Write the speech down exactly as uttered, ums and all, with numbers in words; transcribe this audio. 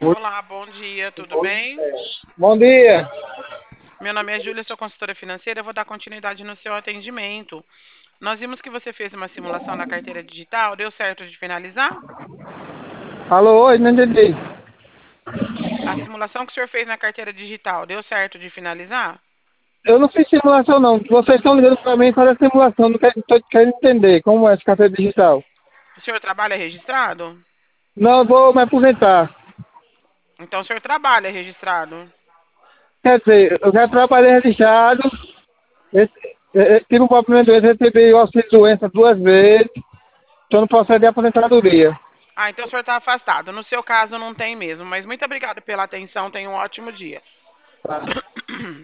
Olá, bom dia, tudo bem? Bom dia. Meu nome é Júlia, sou consultora financeira. Eu vou dar continuidade no seu atendimento. Nós vimos que você fez uma simulação na carteira digital. Deu certo de finalizar? Alô, oi, não entendi. A simulação que o senhor fez na carteira digital, deu certo de finalizar? Eu não fiz simulação, não. Vocês estão ligando para mim para a simulação. Não quero, tô querendo entender como é essa carteira digital. O senhor trabalha registrado? Não, eu vou me aposentar. Então o senhor trabalha registrado. Quer dizer, eu já trabalhei registrado. Esse- eh, eh, Tive um problema de doença, recebi o auxílio de doença duas vezes. Estou no processo de aposentadoria. Ah, então o senhor está afastado. No seu caso não tem mesmo, mas muito obrigada pela atenção. Tenha um ótimo dia. Tá.